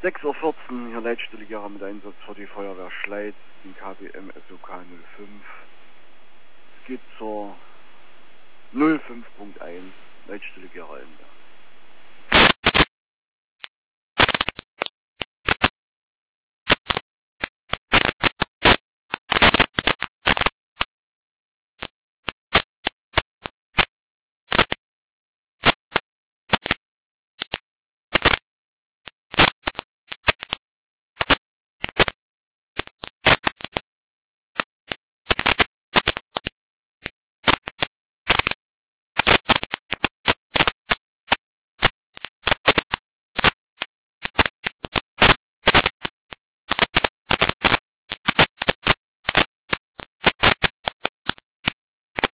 6:14 Uhr, hier Leitstelle Gera mit Einsatz für die Feuerwehr Schleiz, den KBM SOK 05. Es geht zur 05.1, Leitstelle Gera Ende.